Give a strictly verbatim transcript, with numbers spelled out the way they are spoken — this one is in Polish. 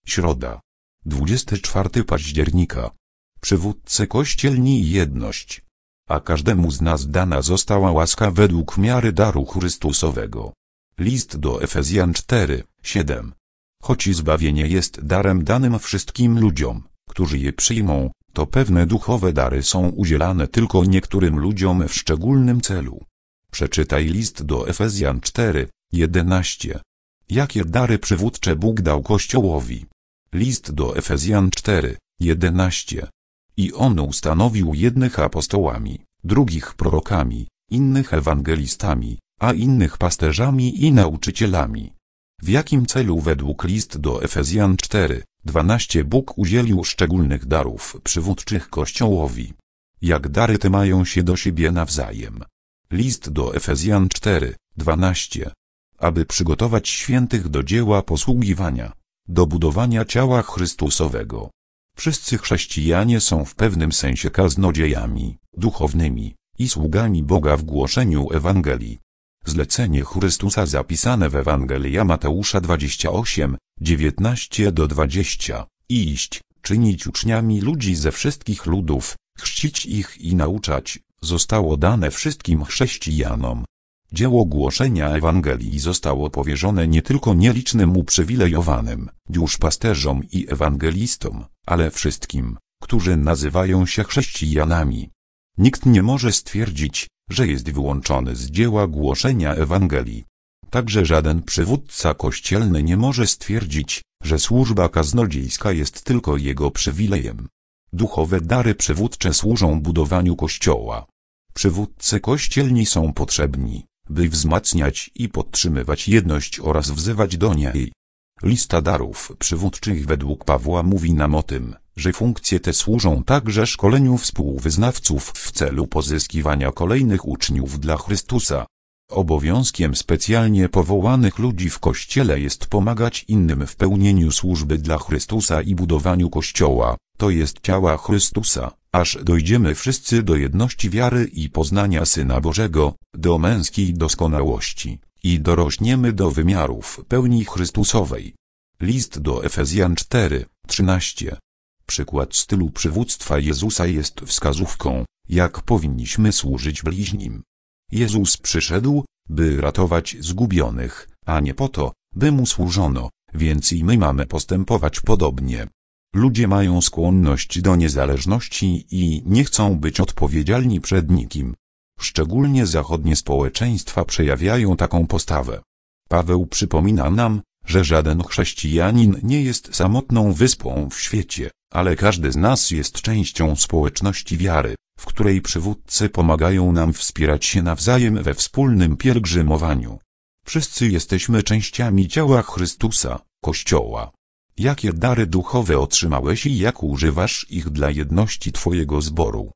Środa. dwudziestego czwartego października. Przywódcy kościelni i jedność. A każdemu z nas dana została łaska według miary daru Chrystusowego. List do Efezjan cztery, siedem. Choć zbawienie jest darem danym wszystkim ludziom, którzy je przyjmą, to pewne duchowe dary są udzielane tylko niektórym ludziom w szczególnym celu. Przeczytaj list do Efezjan cztery, jedenaście. Jakie dary przywódcze Bóg dał Kościołowi? List do Efezjan cztery, jedenaście. I On ustanowił jednych apostołami, drugich prorokami, innych ewangelistami, a innych pasterzami i nauczycielami. W jakim celu według list do Efezjan cztery, dwanaście Bóg udzielił szczególnych darów przywódczych Kościołowi? Jak dary te mają się do siebie nawzajem? List do Efezjan cztery, dwanaście. Aby przygotować świętych do dzieła posługiwania, do budowania ciała Chrystusowego. Wszyscy chrześcijanie są w pewnym sensie kaznodziejami duchownymi i sługami Boga w głoszeniu Ewangelii. Zlecenie Chrystusa zapisane w Ewangelii Mateusza dwadzieścia osiem, dziewiętnaście do dwudziestu. Iść, czynić uczniami ludzi ze wszystkich ludów, chrzcić ich i nauczać, zostało dane wszystkim chrześcijanom. Dzieło głoszenia Ewangelii zostało powierzone nie tylko nielicznym uprzywilejowanym duszpasterzom i ewangelistom, ale wszystkim, którzy nazywają się chrześcijanami. Nikt nie może stwierdzić, że jest wyłączony z dzieła głoszenia Ewangelii. Także żaden przywódca kościelny nie może stwierdzić, że służba kaznodziejska jest tylko jego przywilejem. Duchowe dary przywódcze służą budowaniu Kościoła. Przywódcy kościelni są potrzebni, by wzmacniać i podtrzymywać jedność oraz wzywać do niej. Lista darów przywódczych według Pawła mówi nam o tym, że funkcje te służą także szkoleniu współwyznawców w celu pozyskiwania kolejnych uczniów dla Chrystusa. Obowiązkiem specjalnie powołanych ludzi w Kościele jest pomagać innym w pełnieniu służby dla Chrystusa i budowaniu Kościoła, to jest ciała Chrystusa, aż dojdziemy wszyscy do jedności wiary i poznania Syna Bożego, do męskiej doskonałości, i dorośniemy do wymiarów pełni Chrystusowej. List do Efezjan cztery, trzynaście. Przykład stylu przywództwa Jezusa jest wskazówką, jak powinniśmy służyć bliźnim. Jezus przyszedł, by ratować zgubionych, a nie po to, by Mu służono, więc i my mamy postępować podobnie. Ludzie mają skłonność do niezależności i nie chcą być odpowiedzialni przed nikim. Szczególnie zachodnie społeczeństwa przejawiają taką postawę. Paweł przypomina nam, że żaden chrześcijanin nie jest samotną wyspą w świecie, ale każdy z nas jest częścią społeczności wiary, w której przywódcy pomagają nam wspierać się nawzajem we wspólnym pielgrzymowaniu. Wszyscy jesteśmy częściami ciała Chrystusa, Kościoła. Jakie dary duchowe otrzymałeś i jak używasz ich dla jedności Twojego zboru?